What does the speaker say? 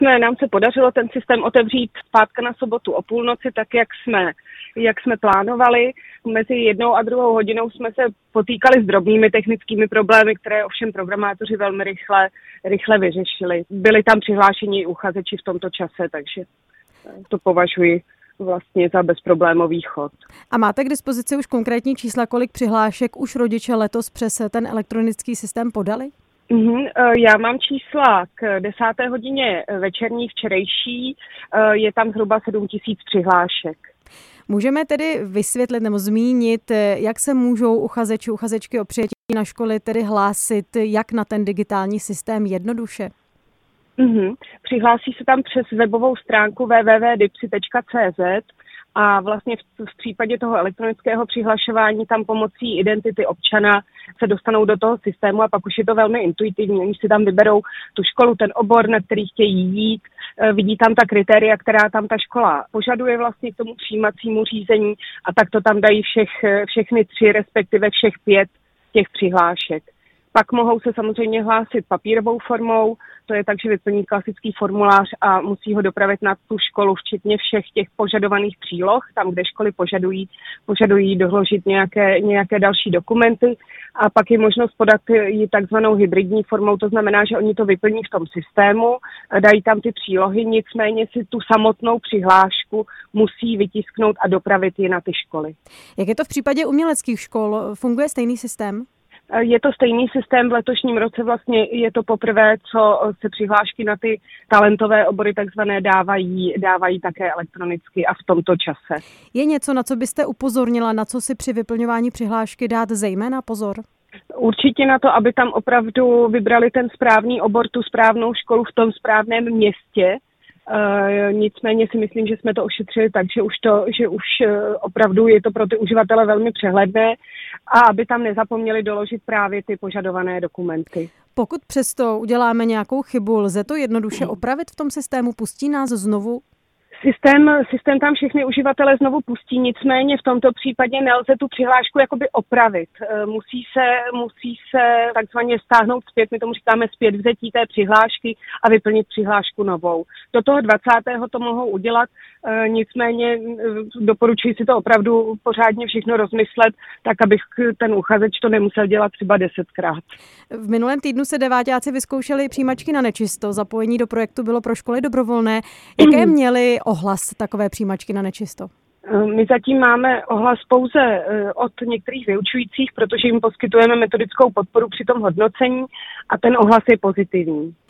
Nám se podařilo ten systém otevřít z pátka na sobotu o půlnoci, tak jak jsme plánovali. Mezi 1 a 2 hodinou jsme se potýkali s drobnými technickými problémy, které ovšem programátoři velmi rychle vyřešili. Byli tam přihlášeni uchazeči v tomto čase, takže to považuji vlastně za bezproblémový chod. A máte k dispozici už konkrétní čísla, kolik přihlášek už rodiče letos přes ten elektronický systém podali? Já mám čísla k 10. hodině večerní včerejší, je tam zhruba 7 000 přihlášek. Můžeme tedy vysvětlit nebo zmínit, jak se můžou uchazečky o přijetí na školy tedy hlásit, jak na ten digitální systém jednoduše? Přihlásí se tam přes webovou stránku www.dipsy.cz a vlastně v případě toho elektronického přihlašování tam pomocí identity občana se dostanou do toho systému a pak už je to velmi intuitivní. Oni si tam vyberou tu školu, ten obor, na který chtějí jít, vidí tam ta kritéria, která tam ta škola požaduje vlastně k tomu přijímacímu řízení a tak to tam dají všechny 3, respektive všech 5 těch přihlášek. Pak mohou se samozřejmě hlásit papírovou formou, to je tak, že vyplní klasický formulář a musí ho dopravit na tu školu, včetně všech těch požadovaných příloh, tam, kde školy požadují doložit nějaké další dokumenty. A pak je možnost podat ji takzvanou hybridní formou, to znamená, že oni to vyplní v tom systému, dají tam ty přílohy, nicméně si tu samotnou přihlášku musí vytisknout a dopravit ji na ty školy. Jak je to v případě uměleckých škol? Funguje stejný systém? Je to stejný systém, v letošním roce vlastně je to poprvé, co se přihlášky na ty talentové obory takzvané dávají také elektronicky a v tomto čase. Je něco, na co byste upozornila, na co si při vyplňování přihlášky dát zejména pozor? Určitě na to, aby tam opravdu vybrali ten správný obor, tu správnou školu v tom správném městě. Nicméně si myslím, že jsme to ošetřili tak, že už opravdu je to pro ty uživatele velmi přehledné a aby tam nezapomněli doložit právě ty požadované dokumenty. Pokud přesto uděláme nějakou chybu, lze to jednoduše opravit v tom systému? Pustí nás znovu? Systém tam všechny uživatele znovu pustí, nicméně v tomto případě nelze tu přihlášku jakoby opravit. Musí se takzvaně stáhnout zpět, my tomu říkáme zpět vzetí té přihlášky a vyplnit přihlášku novou. Do toho 20. to mohou udělat, nicméně doporučuji si to opravdu pořádně všechno rozmyslet, tak aby ten uchazeč to nemusel dělat třeba 10krát. V minulém týdnu se deváťáci vyzkoušeli přijímačky na nečisto. Zapojení do projektu bylo pro školy dobrovolné. Jaké měly ohlas takové přijímačky na nečisto? My zatím máme ohlas pouze od některých vyučujících, protože jim poskytujeme metodickou podporu při tom hodnocení a ten ohlas je pozitivní.